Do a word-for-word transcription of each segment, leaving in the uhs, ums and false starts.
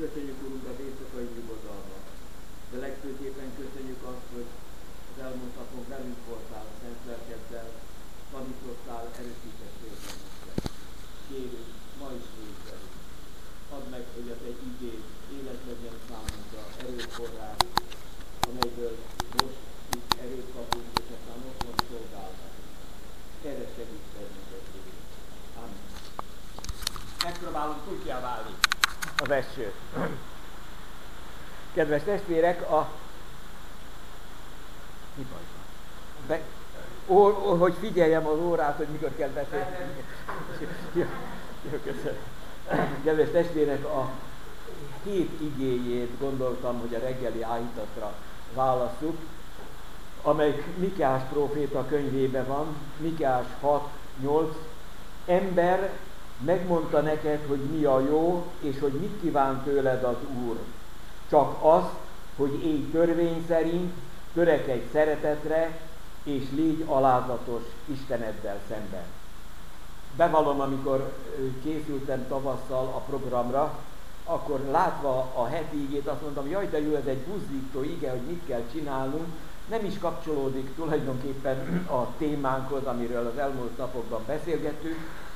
Köszönjük, Urunk, az éjszakai nyugodalmat, de legfőképpen köszönjük azt, hogy az elmúlt napon velünk voltál, a szent lelkeddel, tanítottál, erősítettél bennünket. Kérünk, ma is légy velünk. Add meg, hogy a te igéd élet legyen számunkra, erőforrás, amelyből most itt erőt kapunk, és aztán otthon szolgálnak. Erre segíts bennünket, Urunk. Amen. Megpróbálunk tudjá válni az esőt. Kedves testvérek, a... Mi baj van? Be... Ó, ó, hogy figyeljem az órát, hogy mikor kell beszélni. Jó, jó, köszönöm. Kedves testvérek, a hét igéjét gondoltam, hogy a reggeli áhítatra válasszuk, amely Mikeás próféta könyvében van, Mikeás hat nyolc. Ember, megmondta neked, hogy mi a jó, és hogy mit kíván tőled az Úr. Csak az, hogy élj törvény szerint, törekedj szeretetre, és légy alázatos Isteneddel szemben. Bevallom, amikor készültem tavasszal a programra, akkor látva a heti igét azt mondtam, jaj, de jó, ez egy buzdító ige, hogy mit kell csinálnunk. Nem is kapcsolódik tulajdonképpen a témánkhoz, amiről az elmúlt napokban beszélgettünk,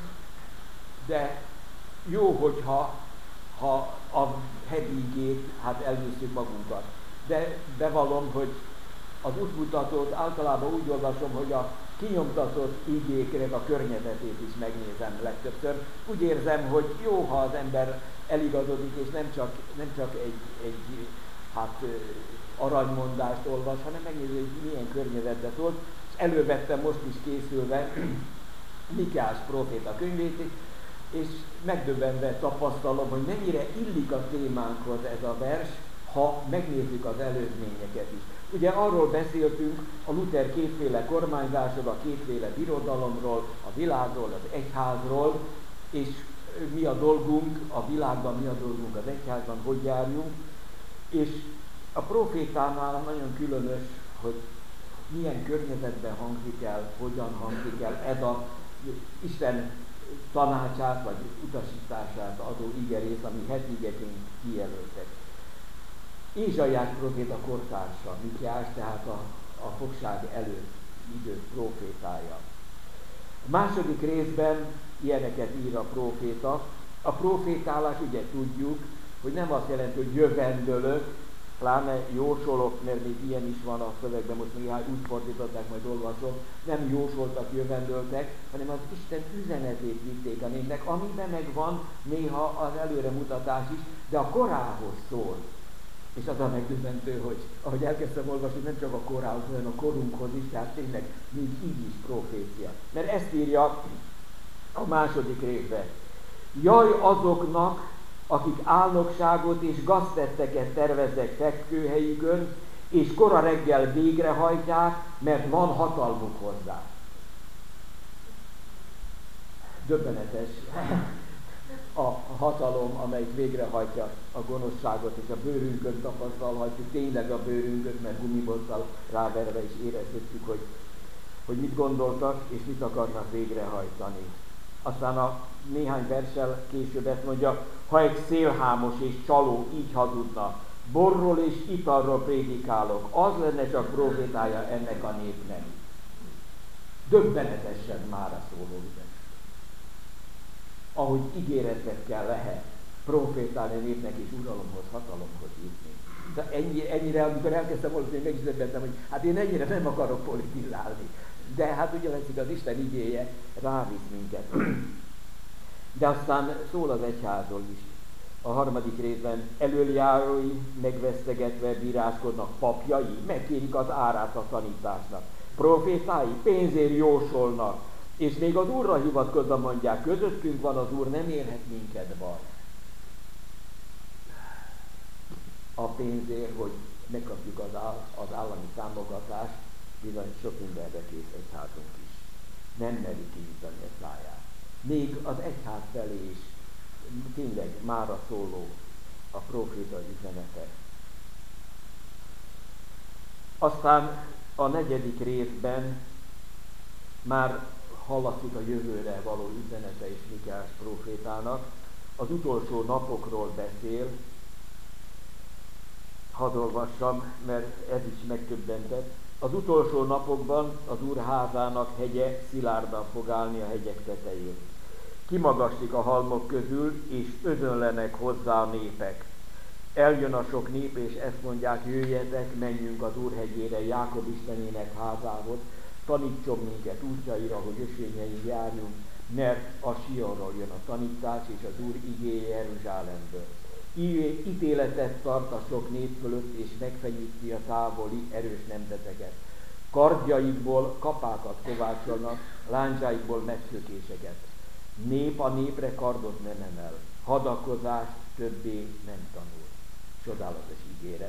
de jó, hogyha ha a heti igét, hát elviszük magunkat. De bevallom, hogy az útmutatót általában úgy olvasom, hogy a kinyomtatott igéknek a környezetét is megnézem legtöbbször. Úgy érzem, hogy jó, ha az ember eligazodik, és nem csak, nem csak egy, egy hát, aranymondást olvas, hanem megnézi, hogy milyen környezetben volt. És elővettem most is készülve Mikeás próféta könyvét, és megdöbbenve tapasztalom, hogy mennyire illik a témánkhoz ez a vers, ha megnézzük az előzményeket is. Ugye arról beszéltünk, a Luther kétféle kormányzásról, a kétféle birodalomról, a világról, az egyházról, és mi a dolgunk a világban, mi a dolgunk az egyházban, hogy járjunk. És a prófétánál nagyon különös, hogy milyen környezetben hangzik el, hogyan hangzik el ez a Isten tanácsát vagy utasítását adó igerész, ami heti igeként kijelöltek. Ézsaiás próféta kortársa, Mikeás, tehát a, a fogság előtt időt prófétája. A második részben ilyeneket ír a próféta. A prófétálás, ugye tudjuk, hogy nem azt jelenti, hogy jövendőlök, pláne jósolok, mert még ilyen is van a szövegben, most néhány úgy fordították, majd olvasom, nem jósoltak, jövendőltek, hanem az Isten üzenetét vitték a népnek, amiben megvan néha az előremutatás is, de a korához szól. És az a megdöbbentő, hogy ahogy elkezdtem olvasni, nem csak a korához, hanem a korunkhoz is, tehát tényleg még így is profécia. Mert ezt írja a második részben. Jaj azoknak, akik álnokságot és gaztetteket terveznek fekvőhelyükön, és kora reggel végrehajtják, mert van hatalmuk hozzá. Döbbenetes a hatalom, amelyik végrehajtja a gonoszságot, és a bőrünkön tapasztalhatjuk, tényleg a bőrünkön, mert gumibottal ráverve is érezhetjük, hogy, hogy mit gondoltak, és mit akarnak végrehajtani. Aztán a néhány verssel később ezt mondja, ha egy szélhámos és csaló így hazudna, borról és italról prédikálok, az lenne csak profétája ennek a népnek. Döbbenetesen mára szóló üzenet. Ahogy ígéretekkel lehet profétálni a népnek és uralomhoz, hatalomhoz jutni. De ennyi, ennyire, amikor elkezdtem olvasni, meg is döbbentem, hogy hát én ennyire nem akarok politizálni. De hát ugyanezik az Isten igéje rávisz minket. De aztán szól az egyházról is. A harmadik részben elöljárói megvesztegetve bíráskodnak, papjai, megkérik az árát a tanításnak. Profétái pénzért jósolnak, és még az Úrra hivatkozva mondják, közöttünk van az Úr, nem érhet minket baj. A pénzért, hogy megkapjuk az, áll, az állami támogatást, bizony sok mindenre kész egyházunk is. Nem meri kinyitani a száját. Még az egyház felé is tényleg mára szóló a próféta üzenete. Aztán a negyedik részben már hallatszik a jövőre való üzenete is Mikeás prófétának. Az utolsó napokról beszél, hadd olvassam, mert ez is megtöbbentett. Az utolsó napokban az Úr házának hegye szilárdan fog állni a hegyek tetején. Kimagaslik a halmok közül, és özönlenek hozzá a népek. Eljön a sok nép, és ezt mondják, jöjjetek, menjünk az Úr hegyére, Jákob Istenének házához, tanítson minket útjaira, hogy ösvényein járjunk, mert a Sionról jön a tanítás, és az Úr igéje Jeruzsálemből. Ítéletet tart a sok nép fölött, és megfenyíti a távoli erős nemzeteket. Kardjaikból kapákat kovácsolnak, lándzsáikból megszökéseket. Nép a népre kardot nem emel, hadakozás többé nem tanul. Csodálatos ígéret.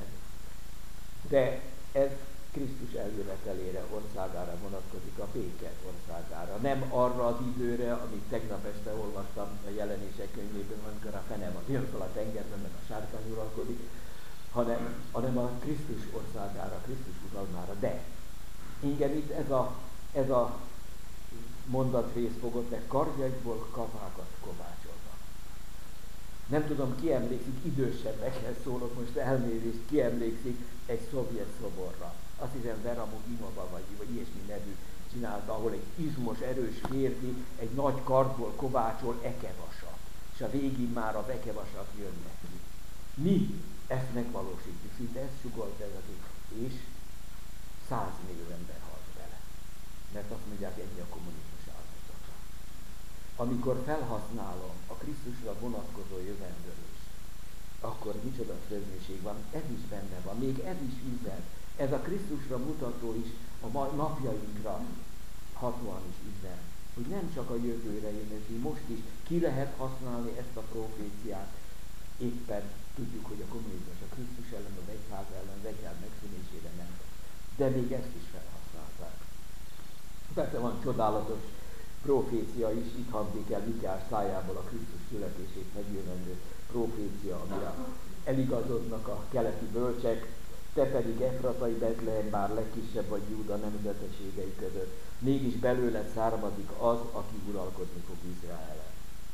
De ez Krisztus eljövetelére, országára vonatkozik, a béke országára. Nem arra az időre, amit tegnap este olvastam a Jelenések könyvében, amikor a fene van, jön fel a tengerben, meg a sárkány uralkodik, hanem, hanem a Krisztus országára, Krisztus uralmára. De igen, itt ez a, ez a mondatrész fogott, de kardjaikból kapákat kovácsolnak. Nem tudom, ki emlékszik, idősebbekhez szólok most elnézést, ki emlékszik egy szovjet szoborra. Azt hiszem Vera Imova vagy, vagy ilyesmi nevű csinálta, ahol egy izmos, erős férfi egy nagy kardból kovácsol ekevasat. És a végén már az ekevasat jön neki. Mi ezt megvalósítjuk, szinte ezt sugolt ez az, és százmillió ember halt vele. Mert azt mondják, ennyi a kommunizmus áldozata. Amikor felhasználom a Krisztusra vonatkozó jövendőlést, akkor micsoda szörnyűség van, ez is benne van, még ez is üzen. Ez a Krisztusra mutató is a napjainkra hatóan is üzen, hogy nem csak a jövőre jön, most is ki lehet használni ezt a proféciát. Éppen tudjuk, hogy a kommunizmus a Krisztus ellen, az egyház ellen, az egyház megszűnésére nem. De még ezt is felhasználták. Persze van csodálatos profécia is, itt hangzik el Mikiás szájából a Krisztus születését megjövendő profécia, amire eligazodnak a keleti bölcsek, te pedig Efratai Betlehem, bár legkisebb vagy Júda nemzetességei között, mégis belőle származik az, aki uralkodni fog Izraelen.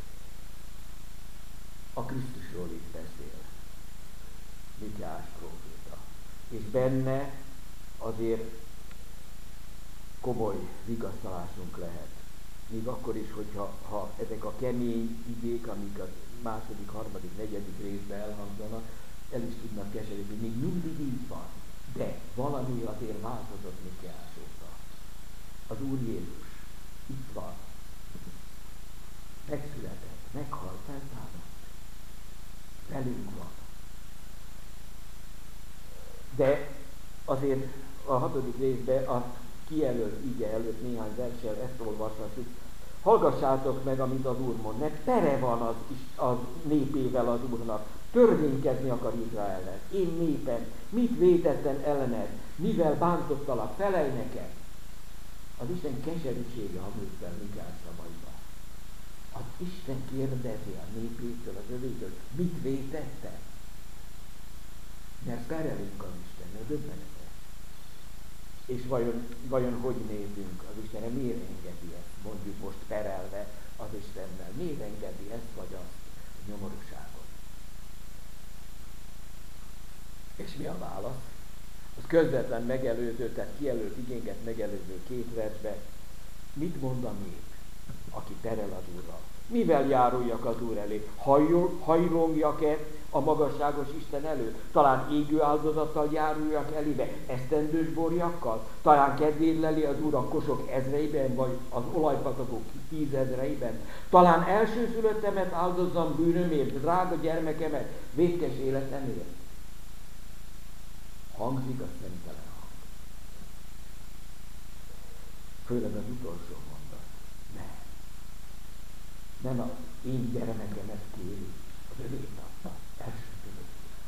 A Krisztusról itt beszél Mikiás próféta, és benne azért komoly vigasztalásunk lehet. Még akkor is, hogyha ha ezek a kemény igék, amik a második, harmadik, negyedik részben elhangzanak, el is tudnak keseríteni, még mindig így van. De valami azért változott Mikiás óta. Az Úr Jézus itt van. Megszületett, meghalt, feltámadt. Velünk van. De azért a hatodik részben a kijelölt ige előtt néhány verssel ezt olvashatjuk. Hallgassátok meg, amit az Úr mond, mert tere van az, az népével az Úrnak. Törvénykezni akar Izrael. Én népem, mit vétettem ellened, mivel bántottalak, felelj neked. Az Isten keserűsége hangzik fel Mikiás szavaiba. Az Isten kérdezi a népétől, az övétől, mit vétettem? Mert perelünk az Istennek, döbbenetes. És vajon, vajon hogy nézünk az Istenre, miért engedi ezt, mondjuk most perelve az Istennel, miért engedi ezt vagy azt, a nyomorúságot? És mi a válasz? Az közvetlen megelőző, tehát kijelölt igényeket megelőző két versbe. Mit mond a nép, aki perel az Úrral? Mivel járuljak az Úr elé? Hajrongjak-e a magasságos Isten előtt? Talán égő áldozattal járuljak elébe? Esztendős borjakkal? Talán kedvéd leli az Úr a kosok ezreiben, vagy az olajpatakok tízezreiben? Talán elsőszülöttemet áldozzam bűnömért, drága gyermekemet, vétkes életemért? Hangzik a szentelen hang. Főleg az utolsó mondat. Nem. Nem az én gyermekemet kéri, az övét adta, elsőtől.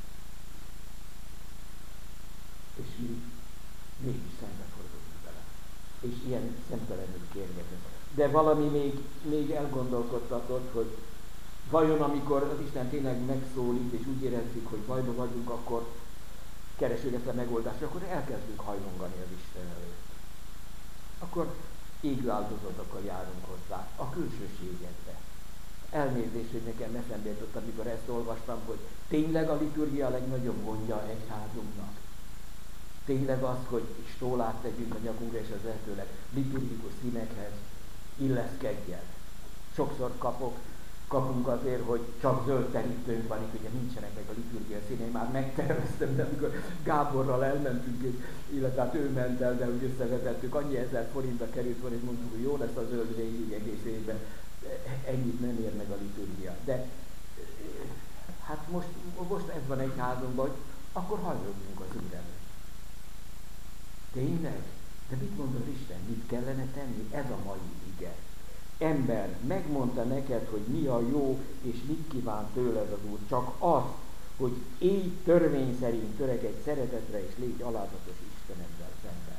És mi mégis szembefordulunk vele. És ilyen szemtelenül kérgetek. De valami még, még elgondolkodtatott, hogy vajon amikor az Isten tényleg megszólít, és úgy érezzük, hogy bajba vagyunk, akkor keresünk ezt a megoldást, akkor elkezdünk hajlongani az Isten előtt. Akkor égő áldozatokkal járunk hozzá, a külsőségedbe. elnézést, hogy nekem eszembe jutott, amikor ezt olvastam, hogy tényleg a liturgia a legnagyobb gondja a egyházunknak. Tényleg az, hogy stólát tegyünk a nyakunkra és az lehetőleg liturgikus színekhez illeszkedjen. Sokszor kapok, kapunk azért, hogy csak zöld terítőnk van, itt ugye nincsenek meg a liturgia színei, már megterveztem, de amikor Gáborral elmentünk, illetve hát ő ment el, de úgy összevetettük, annyi ezer forintba került, hogy mondtuk, hogy jó lesz a zöld végig egész évben, ennyit nem ér meg a liturgia. De hát most, most ez van egy házunkban, hogy akkor hajlódjunk az Úr előtt. Tényleg? De mit mondod Isten? Mit kellene tenni? Ez a mai ige. Ember, megmondta neked, hogy mi a jó, és mit kíván tőled az Úr. Csak az, hogy élj törvény szerint, törekedj szeretetre, és légy alázatos Isteneddel szemben.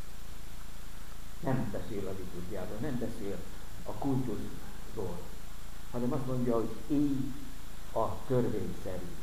Nem beszél a liturgiáról, nem beszél a kultuszról, hanem azt mondja, hogy élj a törvény szerint.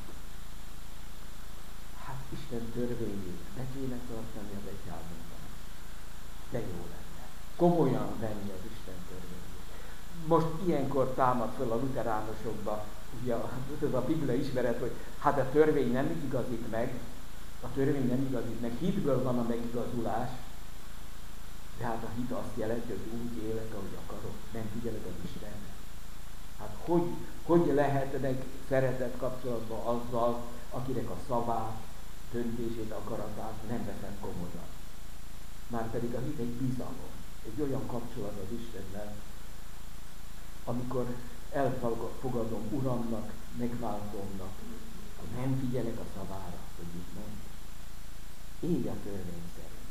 Hát Isten törvényét be kéne tartani az egyházunkban. De jó lenne. Komolyan venni az Isten törvényét. Most ilyenkor támad föl a luteránusokba, ugye ez a Biblia ismeret, hogy hát a törvény nem igazít meg, a törvény nem igazít meg, hitből van a megigazulás, de hát a hit azt jelenti, hogy úgy élek, ahogy akarok, nem figyelek az Istenre. Hát hogy, hogy lehetnek szeretet kapcsolatban azzal, akinek a szavát, döntését, akaratát nem veszem komolyan. Márpedig a hit egy bizalom, egy olyan kapcsolat az Istennel, amikor elfogadom Uramnak, megváltomnak, akkor nem figyelek a szavára, hogy mit mond. Élj a törvény szerint.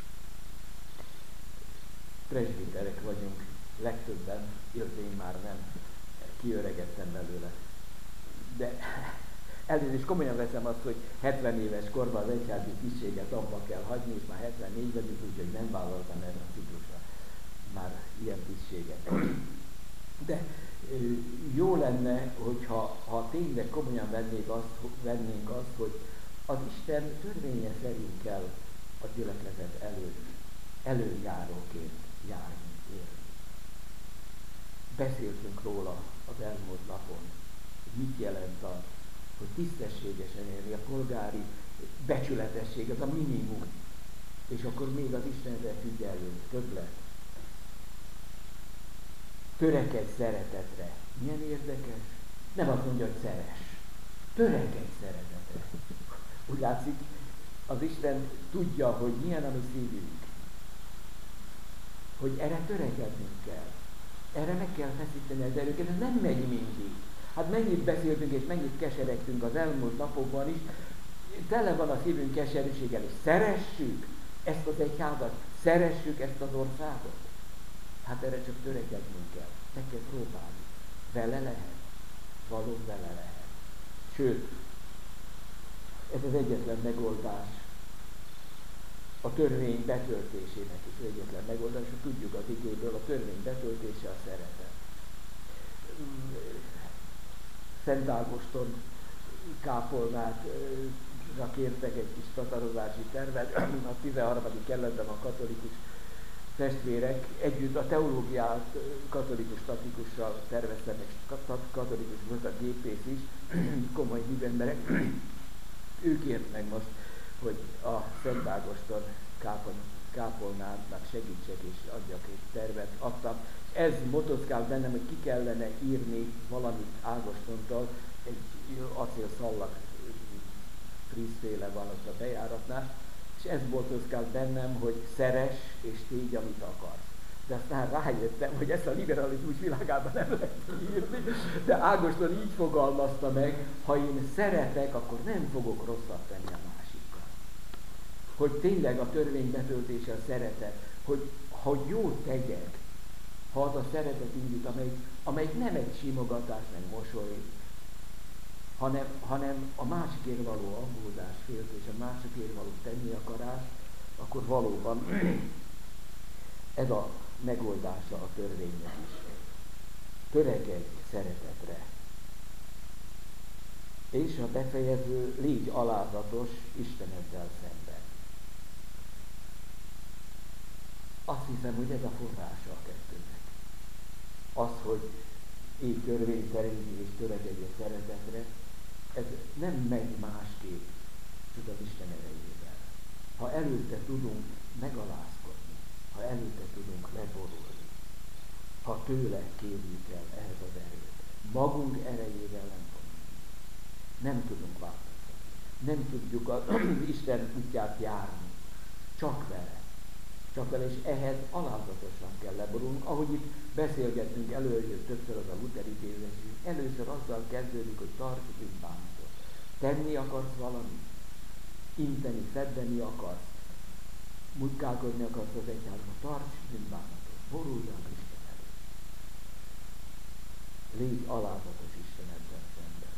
Presbiterek vagyunk, legtöbben, illetve én már nem, kiöregettem belőle. De elnézést, komolyan veszem azt, hogy hetven éves korban az egyházi tisztséget abba kell hagyni, és már hetvennégyben is, úgyhogy nem vállaltam erre a ciklusra már ilyen tisztséget. De jó lenne, hogyha ha tényleg komolyan vennénk azt, vennénk azt, hogy az Isten törvénye szerint kell a gyülekezet előtt előjáróként járni, élni. Beszéltünk róla az elmúlt napon, hogy mit jelent az, hogy tisztességesen élni, a polgári becsületesség, az a minimum. És akkor még az Istenre figyeljünk, többlet. Törekedj szeretetre. Milyen érdekes? Nem azt mondja, hogy szeress. Törekedj szeretetre. Úgy látszik, az Isten tudja, hogy milyen a mi szívünk. Hogy erre törekednünk kell. Erre meg kell feszíteni az erőket, ez nem megy mindig. Hát mennyit beszéltünk és mennyit keseregtünk az elmúlt napokban is, tele van a szívünk keserűséggel, és szeressük ezt az egyházat, szeressük ezt az országot. Hát erre csak törekednünk kell, meg kell próbálni. Vele lehet, valóban vele lehet. Sőt, ez az egyetlen megoldás a törvény betöltésének is egyetlen megoldás, hogy tudjuk az igéből, a törvény betöltése a szeretet. Szent Ágoston kápolnátra kértek egy kis tatarozási tervet, a tizenharmadik kerületben a katolikus testvérek együtt a teológiát katolikus statikussal terveztek, és katolikus volt a gépész is, komoly hívemberek. Ő kért meg most, hogy a Szent Ágoston kápolnának segítsek és adjak egy tervet. Adtam. Ez motoszkál bennem, hogy ki kellene írni valamit Ágostontól, egy acélszallag frízféle van ott a bejáratnál, és ez motoszkál bennem, hogy szeress és tégy, amit akarsz. De aztán rájöttem, hogy ezt a liberalizmus világában nem lehet írni, de Ágoston így fogalmazta meg, ha én szeretek, akkor nem fogok rosszat tenni a másikkal. Hogy tényleg a törvény betöltése a szeretet, hogy, hogy jót tegyek, ha az a szeretet indít, amelyik, amelyik nem egy simogatás, meg mosoly, hanem, hanem a másikért való aggódás, féltés, a másikért való tenni akarás, akkor valóban ez a megoldása a törvénynek is. Törekedj szeretetre. És a befejező, légy alázatos Isteneddel szemben. Azt hiszem, hogy ez a forrása a kettőnek. Az, hogy így törvény szerint és törekedj a szeretetre, ez nem megy másképp, csak az Isten erejével. Ha előtte tudunk megalázkodni, ha előtte tudunk leborulni, ha tőle kérjük el ehhez az erőt, magunk erejével nem tudunk. Nem tudunk változtatni. Nem tudjuk az Isten útját járni. Csak vele. Csak vele, és ehhez alázatosan kell leborulnunk. Ahogy itt beszélgettünk, előjött többször az a Luther idézés, először azzal kezdődik, hogy tarts bűnbánatot. Tenni akarsz valamit, inteni, feddeni akarsz, munkálkodni akarsz az egyházba, tarts bűnbánatot, borulj az Isten előtt. Légy alázatos Istenedben szemben.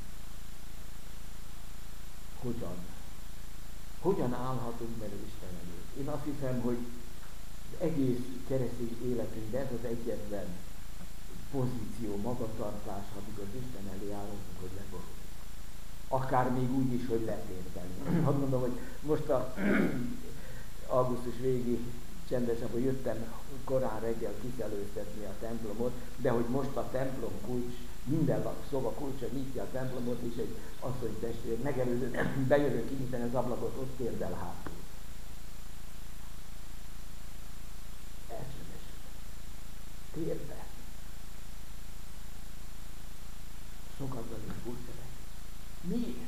Hogyan? Hogyan állhatunk meg az Isten előtt? Én azt hiszem, hogy egész keresztény életünkben ez az egyetlen pozíció, magatartás, amikor az Isten elé állunk, hogy leborulunk. Akár még úgy is, hogy letérdelünk. Azt mondom, hogy most a augusztus végi csendesabban jöttem korán reggel kiszelőztetni a templomot, de hogy most a templom kulcs, minden szoba kulcsa nyitja a templomot, és egy asszony testvér megelőzött, bejövök kinyitani az ablakot, ott térdel hátul. Elsőmes. Térde. Sokakkal is kulcserek. Miért?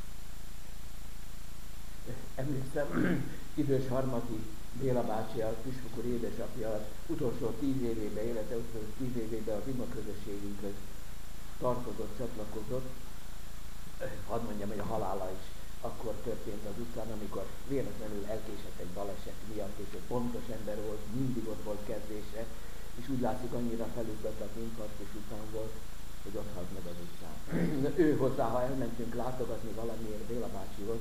Emlékszem, idős Harmati Béla bácsi, a Püspök úr édesapja, az utolsó tíz évében, élete utolsó tíz évében az ima közösségünkhöz tartozott, csatlakozott. Hadd mondjam, hogy a halála is akkor történt az utcán, amikor véletlenül elkésett egy baleset miatt, és egy pontos ember volt, mindig ott volt kezdésre, és úgy látszik, annyira felütött infarktus után volt, hogy ott halt meg az utcán. Ő hozzá, ha elmentünk látogatni valamiért Béla bácsihoz,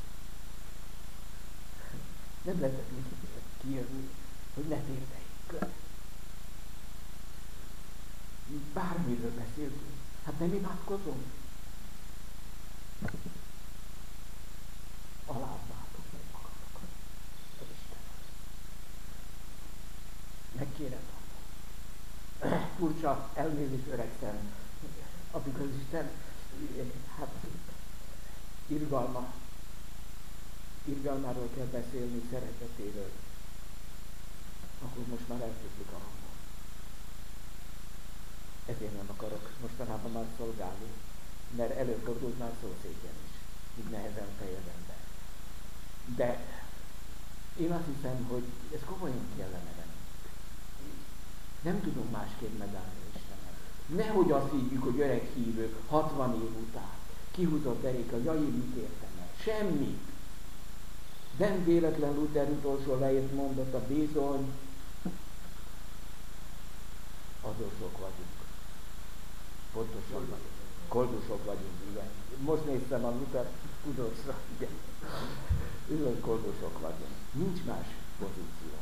nem lehetett kijönni, hogy ne térdeljünk le. Bármiről beszéltünk, hát nem imádkozunk. Alázzátok meg magatokat az Istenhez. Meg kéne tanulni. Furcsa, elnézést öregszem, amikor az Isten, hát irgalma, irgalmáról kell beszélni, szeretetéről, akkor most már eltudjuk a hangon. Ezért nem akarok mostanában már szolgálni, mert előfordult már szószégyen is, így nehezen fejezem be. De én azt hiszem, hogy ez komolyan kellene venni. Nem tudunk másképp megállni Isten előtt. Nehogy azt higgyük, hogy öreg hívők hatvan év után kihúzott deréka, jaj, én mit értem el? Semmit. Nem véletlen Luther utolsó leírt mondata, bizony, adósok vagyunk. Pontosabban, koldusok vagyunk, igen. Most néztem a Luther tudósra, igen. Bizony, koldusok vagyunk. Nincs más pozíció.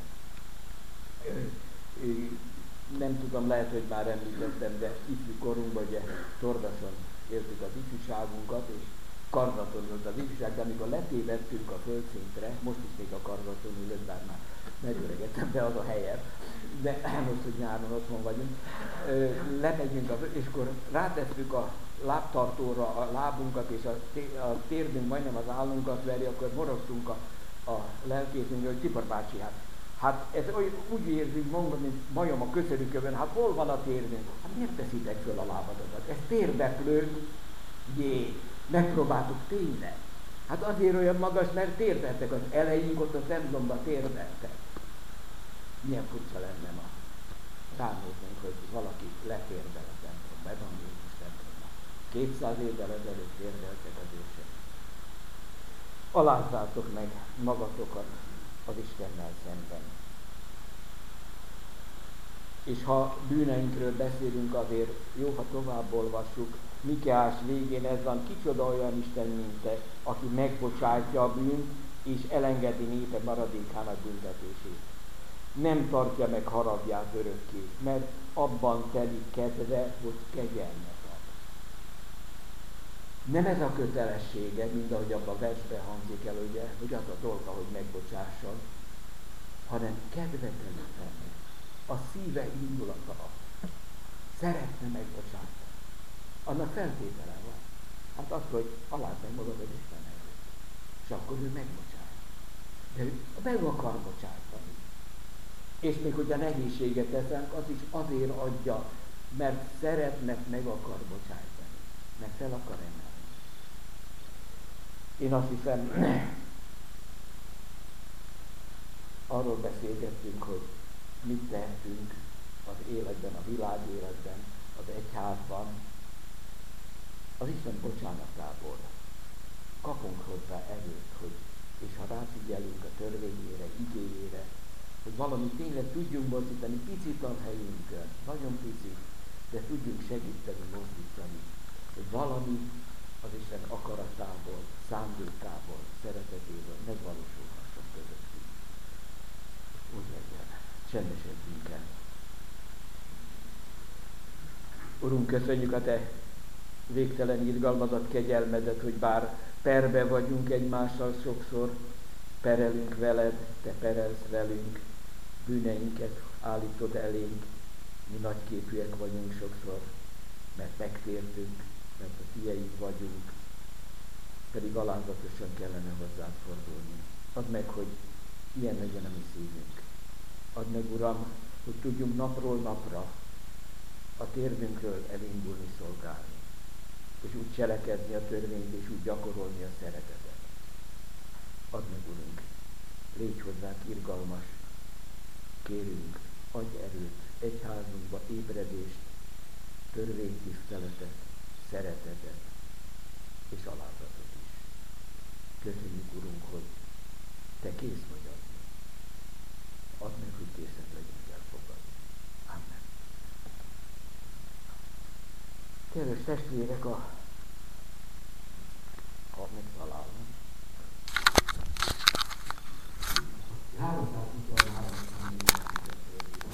Nem tudom, lehet, hogy már említettem, de ifjú korunkban ugye Tordason éltük az ifjúságunkat, és Karzaton ült az ifjúság, de amikor letévedtünk a földszintre, most is még a Karzaton ülött, bár már megöregettem, de az a helyem, de most, hogy nyáron otthon vagyunk, lemegyünk, a, és akkor rátesszük a lábtartóra a lábunkat, és a, a térdünk majdnem az állunkat veri, akkor morogtunk a, a lelkészünkre, hogy Tipor bácsi, hát, hát ez úgy érzünk magunkat, mint majom a köszörükövön, hát hol van a térdünk? Hát miért teszitek föl a lábadokat? Ez térdeklő, jé, megpróbáltuk tényleg. Hát azért olyan magas, mert térdeltek, az elejénk ott a templomban térdeltek. Milyen furcsa lenne ma. Ránéznénk, hogy valaki letérdel a templomba, evangélikus templomba. kétszáz évvel ezelőtt térdeltek az ősök. Alázzátok meg magatokat az Istennel szemben. És ha bűneinkről beszélünk, azért jó, ha tovább olvassuk, Mikeás végén ez van, kicsoda olyan Isten, mint te, aki megbocsátja a bűnt, és elengedi népe maradékának büntetését. Nem tartja meg haragját örökké, mert abban telik kedve, hogy kegyelmet ad. Nem ez a kötelessége, mint ahogy abban a versben hangzik el, ugye, hogy az a dolga, hogy megbocsásson, hanem kedvetlenül tenni. A szíve indulata. Szeretne megbocsátani. Annak feltétele van. Hát az, hogy aládd meg magad az Isten előtt. És akkor ő megbocsát. De ő meg akar bocsátani. És még hogyha nehézséget teszünk, az is azért adja, mert szeret, mert meg akar bocsájtani. Mert fel akar emelni. Én azt hiszem, arról beszélgettünk, hogy mit tehetünk az életben, a világ életben, az egyházban, az Isten bocsánatából. Kapunk hozzá erőt, hogy, és ha ráfigyelünk a törvényére, igéjére, hogy valami tényleg tudjunk mozdítani, picit a helyünkön, nagyon picit, de tudjunk segíteni, mozdítani, hogy valami az Isten akaratából, szándékából, szeretetéből megvalósulhasson közöttünk. Úgy legyen, csendesedjünk el. Urunk, köszönjük a Te végtelen irgalmadat, kegyelmedet, hogy bár perbe vagyunk egymással sokszor, perelünk veled, Te perelsz velünk, bűneinket állítod elénk, mi nagyképűek vagyunk sokszor, mert megtértünk, mert a Tieid vagyunk, pedig alázatosan kellene hozzád fordulni. Add meg, hogy ilyen legyen a mi szívünk. Add meg, Uram, hogy tudjunk napról napra a térvünkről elindulni, szolgálni, és úgy cselekedni a törvényt, és úgy gyakorolni a szeretetet. Add meg, Urunk, légy hozzánk irgalmas, kérünk, adj erőt egyházunkba, ébredést, törvénytiszteletet, szeretetet és alázatot is. Köszönjük, Urunk, hogy Te kész vagy adni. Add meg, hogy készek legyünk elfogadni. Amen. Kedves testvérek, a